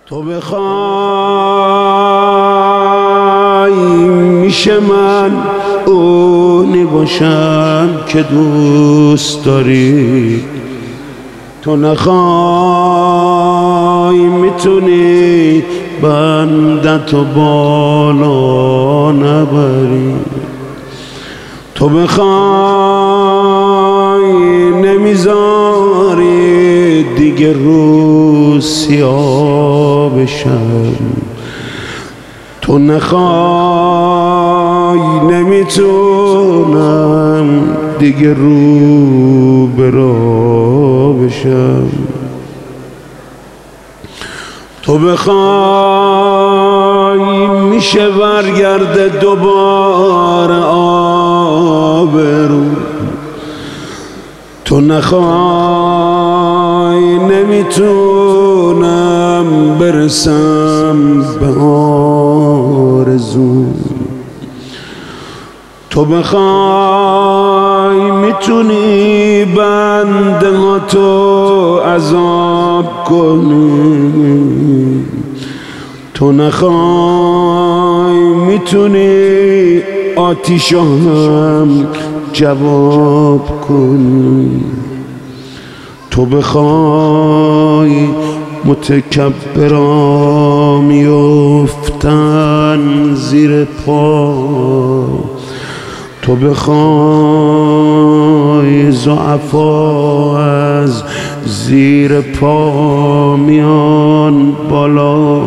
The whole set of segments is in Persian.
تو بخوای میشه من اونی باشم که دوست داری، تو نخوای میتونی بندتو بالا نبری. تو بخوای نمیذاری دیگه رو سیاه بشم، تو نخوای نمیتونم دیگه رو به راه بشم. تو بخوای میشه برگرده دوباره آبرو، تو نخوای نمیتونم برسم به آرزو. تو بخوای میتونی بنده ها تو عذاب کنی، تو نخوای میتونی آتیشو هم جواب کنی. تو بخوای متکبرا میفتن زیر پا، تو بخوای ضعفا از زیر پا میان بالا،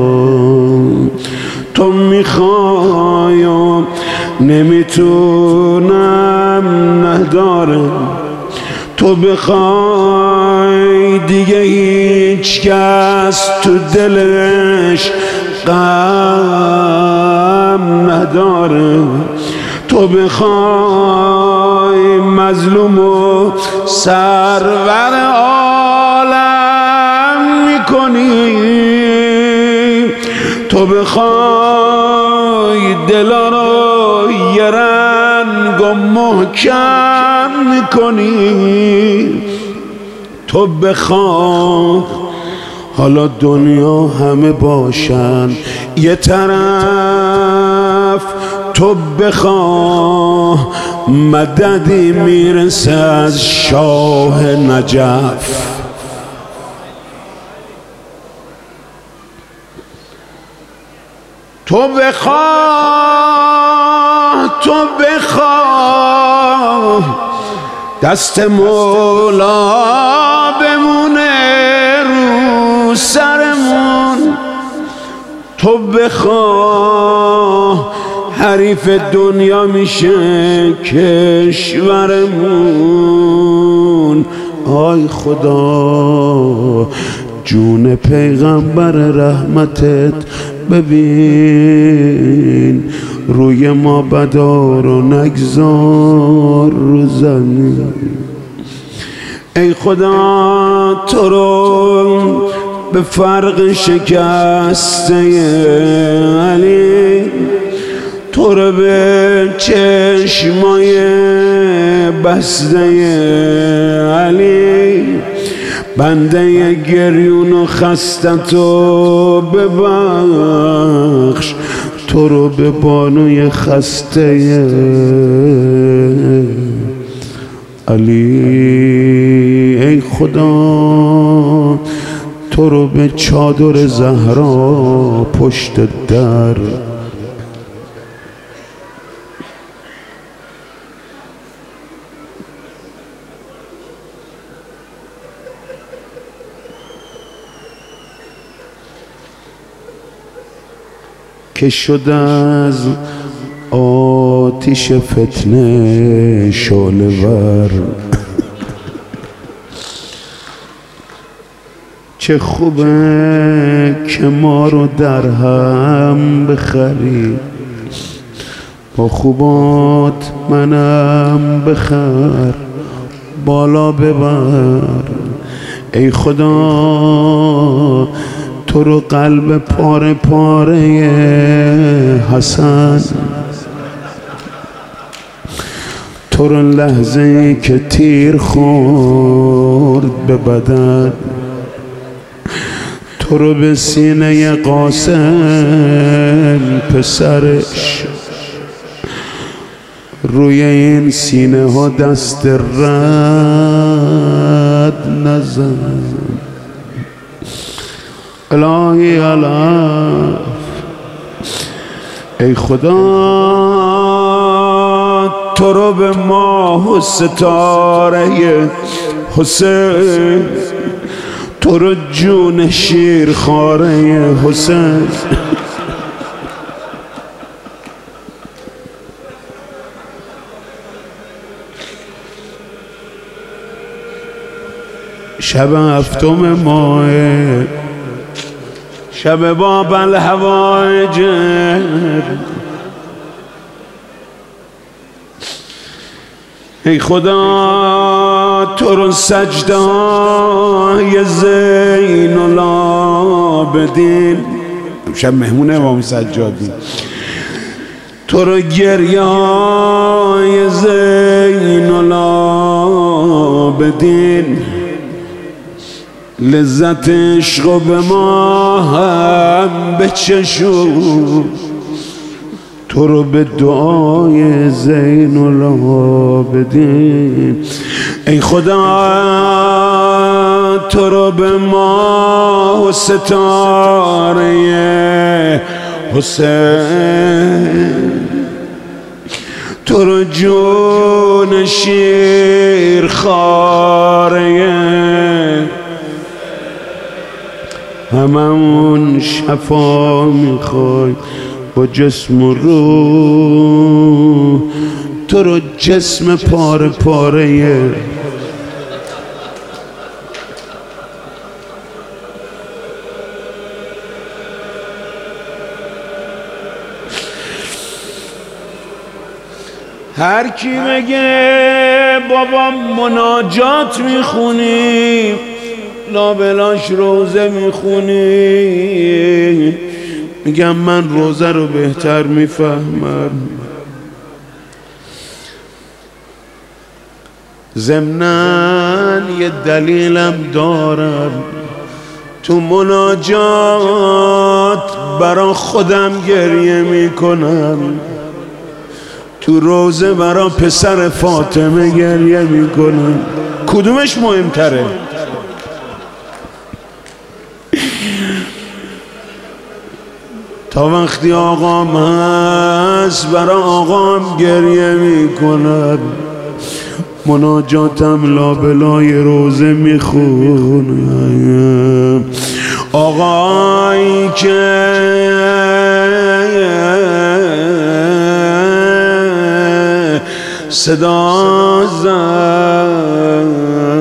تو میخوای نمیتونم ندارم، تو بخوای دیگه هیچ کس تو دلش غم نداره، تو بخوای مظلوم و سرور عالم میکنی، تو بخوای دلا رو یه رنگ و محکم میکنی، تو بخوای حالا دنیا همه باشن یه طرف، تو بخواه مددی میرسه از شاه نجف. تو بخواه دست مولا بمونه رو سرمون، تو بخواه حریف دنیا میشه کشورمون. آی خدا جون پیغمبر رحمتت ببین، روی ما بدار و نگذار رو زمین. ای خدا تو رو به فرق شکسته علی، تو رو به چشمای بسته علی، بنده گریون و خستتو ببخش، تو رو به بانوی خسته علی. ای خدا تو رو به چادر زهرا پشت در، که شد از آتیش فتنه شعله ور، چه خوبه که ما رو در هم بخری، با خوبات منم بخر بالا ببر. ای خدا تو رو قلب پاره پاره حسن، تو رو لحظه ای که تیر خورد به بدن، تو تو رو به سینه قاسم پسرش روی این سینه ها دست رد نزن. الهی الهی ای خدا تو رو به ماه و ستاره حسین، تو رو جون شیر خاره حسین، شب هفتم ماه شب باب الحوائج ای خدا تو رو سجده های زین العابدین، شب مهمون امام سجادی، تو رو گریه های زین العابدین، لذت عشق به ما هم بچشون، تو رو به دعای زین العابدین ای خدا تو رو به ما و ستاره حسین، تو رو جون شیر خاره هممون شفا میخوای با جسم و روح، تو رو جسم پاره پاره هر کی بگه بابا مناجات میخونی لابلاش روزه میخونی، میگم من روزه رو بهتر میفهمم، ضمناً یه دلیلم دارم، تو مناجات برا خودم گریه میکنم، تو روزه برا پسر فاطمه گریه میکنم. کدومش مهمتره؟ تا وقتی آقام هست برا آقام گریه میکنم، مناجاتم لابلای روزه میخونم. آقایی که صدا زد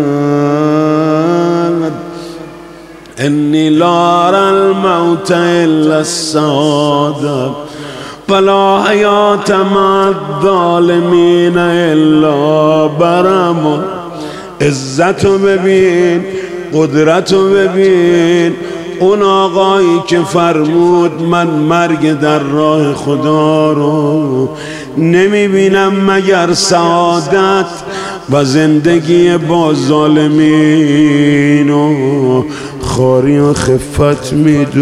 انی لا اری الموت الا السعاده ولا حیات مع الظالمین الا برم. عزتو ببین، قدرتو ببین، اون آقایی که فرمود من مرگ در راه خدا رو نمیبینم مگر سعادت و زندگی با ظالمین و خواری و خفت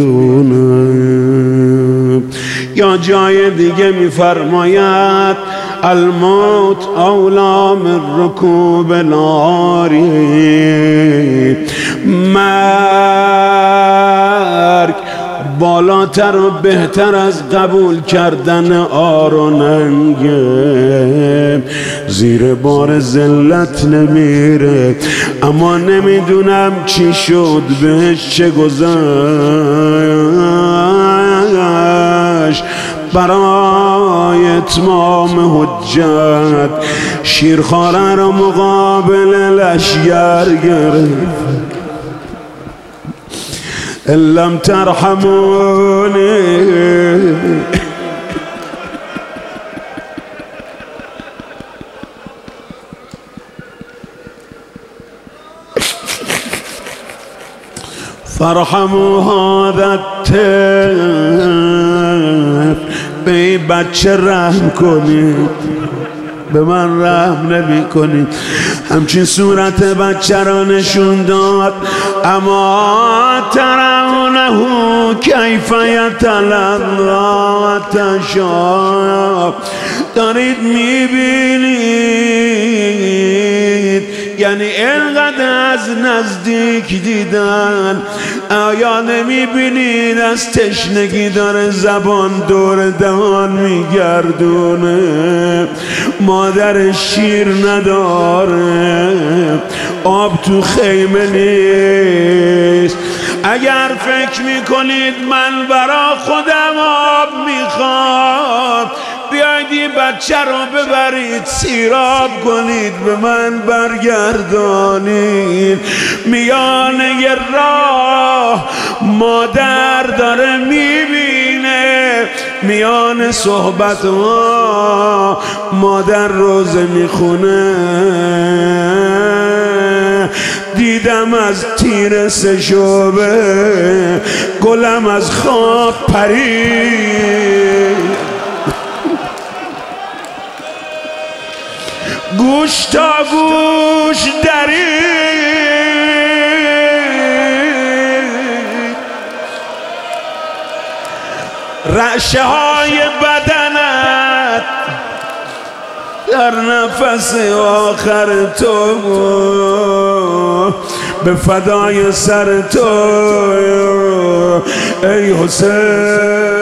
میدونم. یا جای دیگه میفرماید الموت اولا من رکوب العاری، مرگ بالاتر و بهتر از قبول کردن آر و ننگه، زیر بار ذلت نمیره. اما نمیدونم چی شد، بهش چه گذشت، برای اتمام حجت شیرخواره را مقابل لشگر گرفت. لم ترحمونی فرحموا هذا الطفل، به بچه رحم کنید. به من رحم نمی کنی. همچین صورت بچه را نشون داد. اما ترونه کیف یتلقی تشا، دارید میبینید، یعنی اینقدر از نزدیک دیدن. آیا نمیبینید از تشنگی داره زبان دور دهان میگردونه؟ مادر شیر نداره، آب تو خیمه نیست. اگر فکر میکنید من برا خودم آب میخوام، بیاید این بچه رو ببرید سیراب کنید به من برگردانید. میانه راه مادر داره میبینه، میان صحبت ها مادر روزه میخونه. دیدم از تیر سشوبه گلم از خواب پرید، گوش تا گوش درید، رعشه های بدنت در نفس آخر تو به فدای سر تو ای حسین.